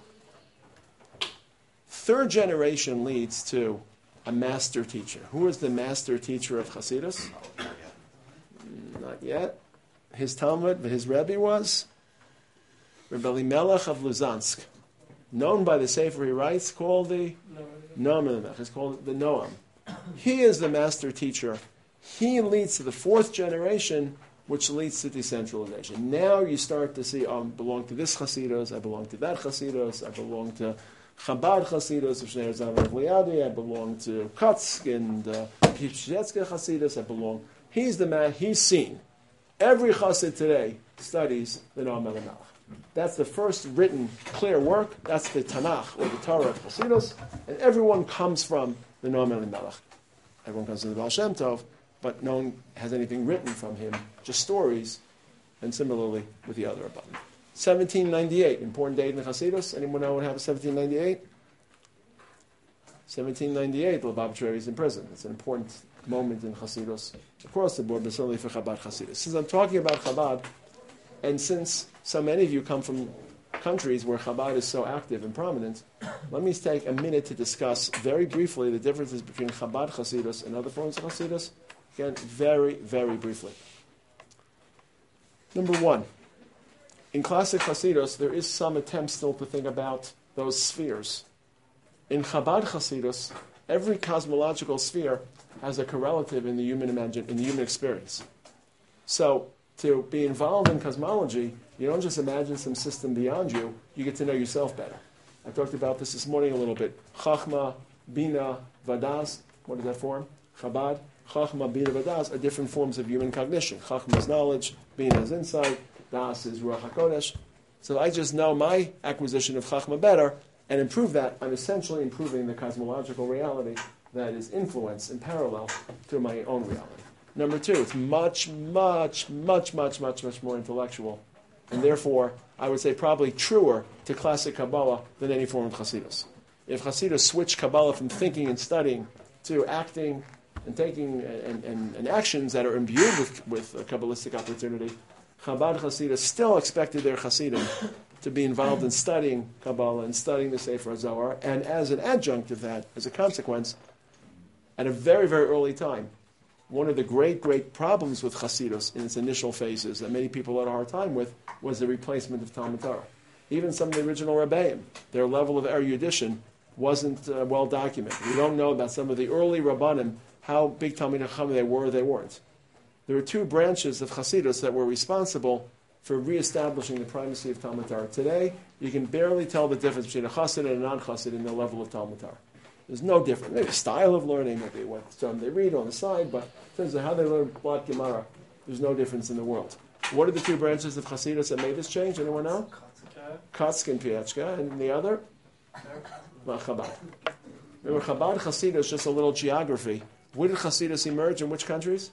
Third generation leads to a master teacher. Who is the master teacher of Hasidus? Not yet. His Talmud, his Rebbe was Rebbe Elimelech of Luzansk, known by the sefer he writes, called the Noam Elimelech. It's called the Noam. He is the master teacher. He leads to the fourth generation, which leads to decentralization. Now you start to see, I belong to this Hasidus, I belong to that Hasidus, I belong to Chabad Hasidus of Shnei Zalman Liadi, I belong to Kotsk and Pishchetzke Hasidus, I belong. He's the man, he's seen. Every Hasid today studies the Noam Elimelech. That's the first written, clear work. That's the Tanakh, or the Torah of Chassidus. And everyone comes from the Noam Elimelech. Everyone comes from the Baal Shem Tov, but no one has anything written from him, just stories, and similarly with the other Rabbanim. 1798, important date in the Chassidus. Anyone know what happened in 1798? 1798, the Lubavitcher Rebbe is in prison. It's an important moment in Chassidus across the board, but certainly for Chabad Chassidus. Since I'm talking about Chabad, and since so many of you come from countries where Chabad is so active and prominent, let me take a minute to discuss very briefly the differences between Chabad Chassidus and other forms of Chassidus. Again, very, very briefly. Number one, in classic Chassidus, there is some attempt still to think about those spheres. In Chabad Chassidus, every cosmological sphere has a correlative in the human experience. So, to be involved in cosmology, you don't just imagine some system beyond you, you get to know yourself better. I talked about this morning a little bit. Chachma, Bina, Vadas, what does that form? Chabad. Chachma, Bina, Vadas are different forms of human cognition. Chachma is knowledge, Bina is insight, Das is Ruach HaKodesh. So I just know my acquisition of Chachma better, and improve that, I'm essentially improving the cosmological reality that is influenced in parallel to my own reality. Number two, it's much, much, much, much, much, much more intellectual, and therefore, I would say probably truer to classic Kabbalah than any form of Chassidus. If Chassidus switched Kabbalah from thinking and studying to acting and taking and actions that are imbued with a Kabbalistic opportunity, Chabad Chassidus still expected their Chassidim to be involved in studying Kabbalah and studying the Sefer HaZohar, and as an adjunct of that, as a consequence, at a very, very early time, one of the great, great problems with Chassidus in its initial phases that many people had a hard time with was the replacement of Talmud Torah. Even some of the original Rebbeim, their level of erudition wasn't well documented. We don't know about some of the early Rabbanim, how big Talmid Chacham they were or they weren't. There were two branches of Chassidus that were responsible for reestablishing the primacy of Talmud Torah. Today, you can barely tell the difference between a Chassid and a non-Chassid in the level of Talmud Torah. There's no difference. Maybe style of learning, maybe what they read on the side, but in terms of how they learn Blat Gemara, there's no difference in the world. What are the two branches of Chassidus that made this change? Anyone know? Kotsk and Piechka, and the other? Chabad. Remember, Chabad Chassidus, just a little geography. Where did Chassidus emerge in which countries?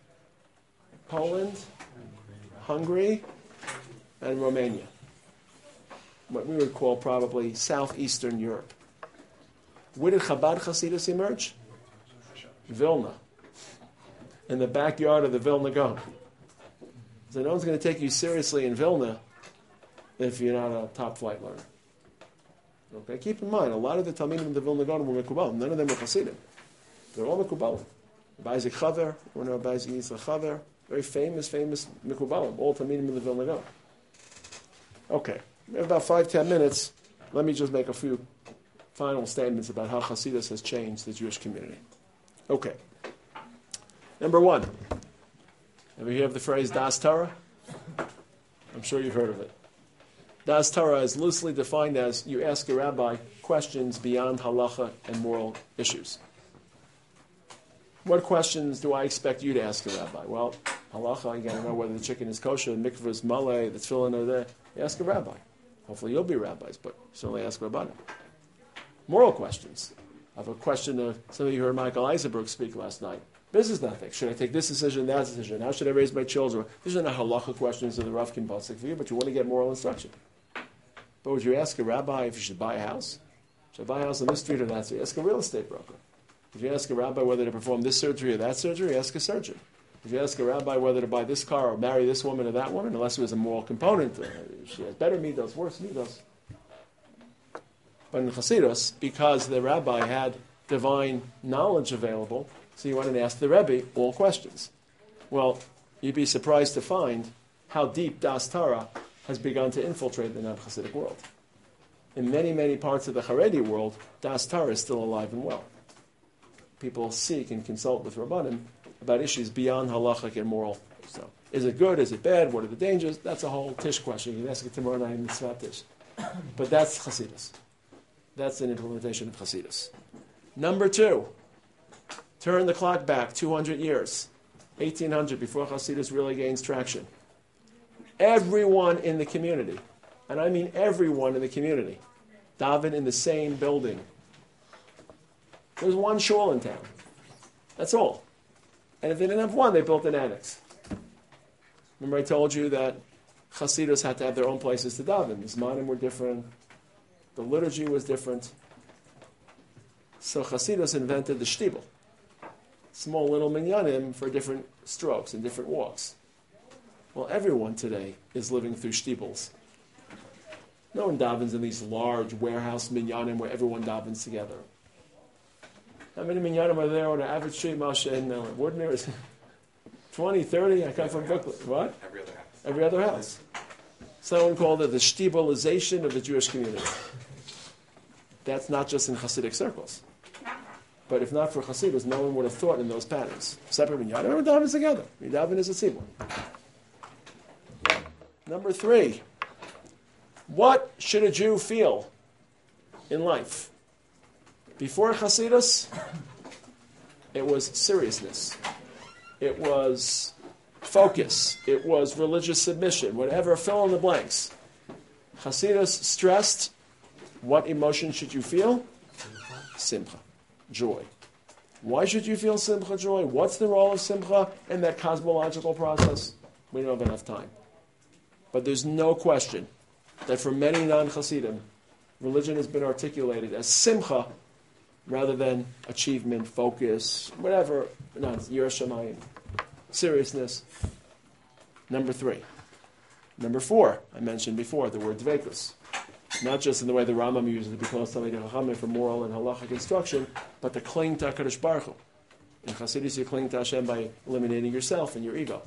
Poland, Hungary, and Romania. What we would call probably southeastern Europe. Where did Chabad Chassidus emerge? Vilna. In the backyard of the Vilna Gaon. So no one's going to take you seriously in Vilna if you're not a top flight learner. Okay, keep in mind, a lot of the Talmidim in the Vilna Gaon were Mekubalim. None of them were Chassidim. They're all Mekubalim. Rabbi Isaac Chaver, one of Rabbi Isaac Yitzchak Chaver, very famous Mekubalim, all Talmidim in the Vilna Gaon. Okay, we have about 5-10 minutes. Let me just make a few final statements about how Chassidus has changed the Jewish community. Okay. Number one. Ever hear of the phrase Das Torah? I'm sure you've heard of it. Das Torah is loosely defined as you ask a rabbi questions beyond halacha and moral issues. What questions do I expect you to ask a rabbi? Well, halacha, you got to know whether the chicken is kosher, the mikvah is maleh, the tefillin are there. You ask a rabbi. Hopefully you'll be rabbis, but certainly ask rabbanim. Moral questions. I have a question of, some of you heard Michael Eisenberg speak last night. Business ethics. Should I take this decision, that decision? How should I raise my children? These are not halacha questions of the Rav Kimbutzik for you, but you want to get moral instruction. But would you ask a rabbi if you should buy a house? Should I buy a house on this street or that street? Ask a real estate broker. If you ask a rabbi whether to perform this surgery or that surgery, ask a surgeon. If you ask a rabbi whether to buy this car or marry this woman or that woman, unless it was a moral component, she has better midos, worse midos. But in Chassidus, because the rabbi had divine knowledge available, so you wanted to ask the Rebbe all questions. Well, you'd be surprised to find how deep Das Torah has begun to infiltrate the non-Chassidic world. In many, many parts of the Haredi world, Das Torah is still alive and well. People seek and consult with Rabbanim about issues beyond halachic and moral. So, is it good? Is it bad? What are the dangers? That's a whole Tish question. You can ask it tomorrow night in Mitzvah Tish. But that's Chassidus. That's an implementation of Chassidus. Number two, turn the clock back 200 years, 1800, before Chassidus really gains traction. Everyone in the community and I mean everyone in the community, daven in the same building. There's one shul in town. That's all. And if they didn't have one, they built an annex. Remember I told you that Hasidus had to have their own places to daven. The Zmanim were different. The liturgy was different. So Hasidus invented the shtibel. Small little minyanim for different strokes and different walks. Well, everyone today is living through shtibels. No one davens in these large warehouse minyanim where everyone davens together. How many minyanim are there on an average street, Moshe, in ordinary? 20, 30? I come from Brooklyn. What? Every other house. Every other house. Someone called it the shtibelization of the Jewish community. That's not just in Hasidic circles. But if not for Hasidus, no one would have thought in those patterns. Separate minyanim, everyone davens together. We daven as a tzibur. Number 3. What should a Jew feel in life? Before Hasidus, it was seriousness. It was focus. It was religious submission. Whatever, fill in the blanks. Hasidus stressed, what emotion should you feel? Simcha. Joy. Why should you feel simcha, joy? What's the role of simcha in that cosmological process? We don't have enough time. But there's no question that for many non-Hasidim, religion has been articulated as simcha rather than achievement, focus, whatever, not Yiras Shamayim, seriousness. Number 3. Number 4, I mentioned before, the word dveikus. Not just in the way the Rambam uses it because Talmidei Chachamim for moral and halachic instruction, but to cling to HaKadosh Baruch Hu. In Hasidus, you cling to Hashem by eliminating yourself and your ego.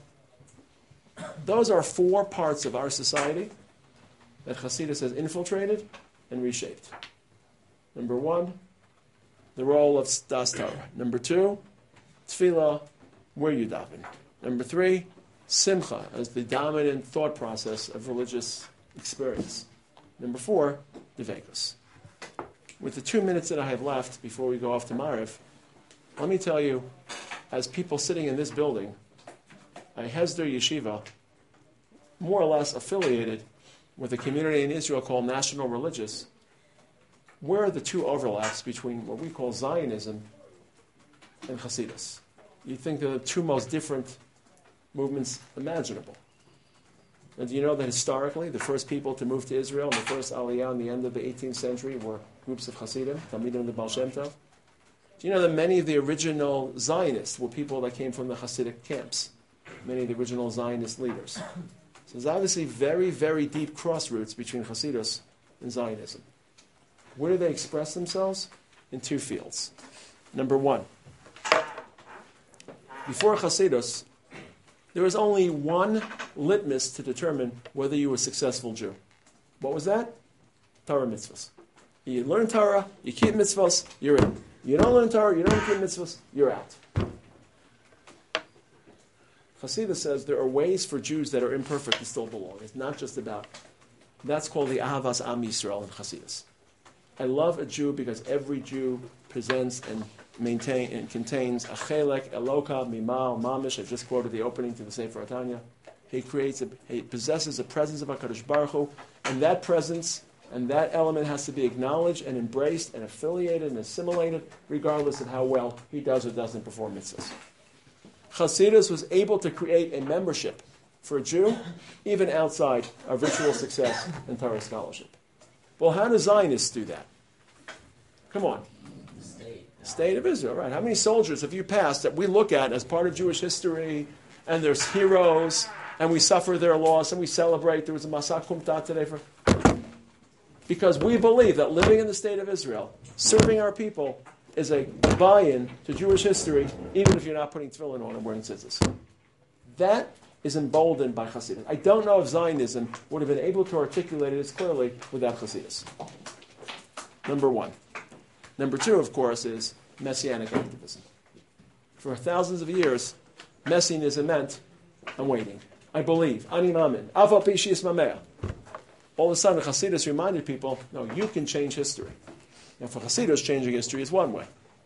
Those are 4 parts of our society that Hasidus has infiltrated and reshaped. Number 1, the role of Das Torah. Number 2, Tefillah, where you daven. Number 3, Simcha as the dominant thought process of religious experience. Number 4, Dveikus. With the 2 minutes that I have left before we go off to Mariv, let me tell you, as people sitting in this building, a Hesder Yeshiva, more or less affiliated with a community in Israel called National Religious, where are the 2 overlaps between what we call Zionism and Hasidus? You'd think they're the 2 most different movements imaginable. And do you know that historically, the first people to move to Israel in the first Aliyah in the end of the 18th century were groups of Hasidim, Talmidim of the Baal Shem Tov? Do you know that many of the original Zionists were people that came from the Hasidic camps? Many of the original Zionist leaders. So there's obviously very, very deep crossroads between Hasidus and Zionism. Where do they express themselves? In 2 fields. Number 1, before Hasidus, there was only one litmus to determine whether you were a successful Jew. What was that? Torah mitzvahs. You learn Torah, you keep mitzvahs, you're in. You don't learn Torah, you don't keep mitzvahs, you're out. Hasidus says there are ways for Jews that are imperfect to still belong. It's not just about. That's called the Ahavas Am Yisrael in Hasidus. I love a Jew because every Jew presents and maintain and contains a chelek eloka mimal mamish. I just quoted the opening to the Sefer Tanya. He possesses a presence of HaKadosh Baruch Hu, and that presence and that element has to be acknowledged and embraced and affiliated and assimilated, regardless of how well he does or doesn't perform mitzvahs. Hasidus was able to create a membership for a Jew, even outside of ritual success and Torah scholarship. Well, how do Zionists do that? Come on. State of Israel, right? How many soldiers have you passed that we look at as part of Jewish history, and there's heroes, and we suffer their loss, and we celebrate? There was a Masak Kumtat today because we believe that living in the state of Israel, serving our people, is a buy-in to Jewish history, even if you're not putting tefillin on and wearing tzitzis. That is emboldened by Hasidus. I don't know if Zionism would have been able to articulate it as clearly without Hasidus. Number 1. Number 2, of course, is messianic activism. For thousands of years, messianism meant, I'm waiting. I believe. Ani mamin. Aval pi she'is mameh. All of a sudden, Hasidus reminded people, no, you can change history. Now, for Hasidus, changing history is one way.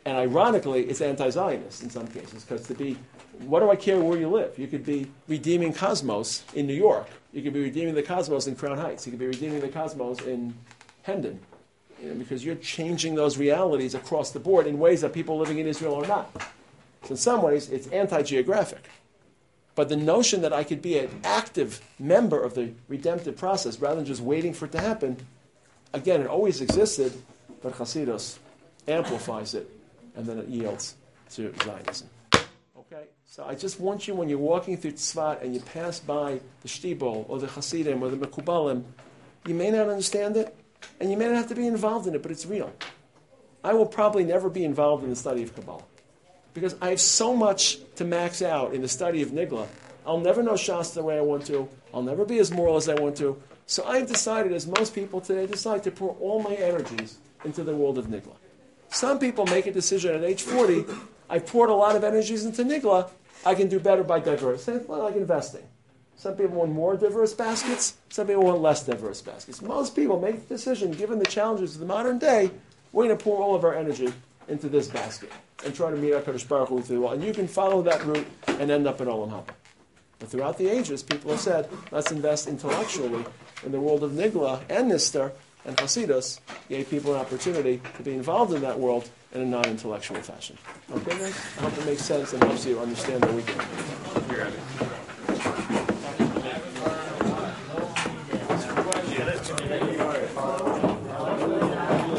And ironically, it's anti-Zionist in some cases, because what do I care where you live? You could be redeeming Cosmos in New York. You could be redeeming the Cosmos in Crown Heights. You could be redeeming the Cosmos in Hendon. Because you're changing those realities across the board in ways that people living in Israel are not. So in some ways, it's anti-geographic. But the notion that I could be an active member of the redemptive process rather than just waiting for it to happen, again, it always existed, but Hasidus amplifies it, and then it yields to Zionism. Okay? So I just want you, when you're walking through Tzfat and you pass by the Shtibel or the Hasidim or the Mekubalim, you may not understand it, and you may not have to be involved in it, but it's real. I will probably never be involved in the study of Kabbalah, because I have so much to max out in the study of Nigla. I'll never know Shas the way I want to. I'll never be as moral as I want to. So I've decided, as most people today decide, to pour all my energies into the world of Nigla. Some people make a decision at age 40, I've poured a lot of energies into Nigla, I can do better by diversity, like investing. Some people want more diverse baskets, some people want less diverse baskets. Most people make the decision, given the challenges of the modern day, we're going to pour all of our energy into this basket and try to meet HaKadosh Baruch Hu through the wall. And you can follow that route and end up in Olam Haba. But throughout the ages, people have said, let's invest intellectually in the world of Nigla and Nister, and Hasidus gave people an opportunity to be involved in that world in a non-intellectual fashion. Okay, guys? I hope it makes sense and helps you understand the weekend.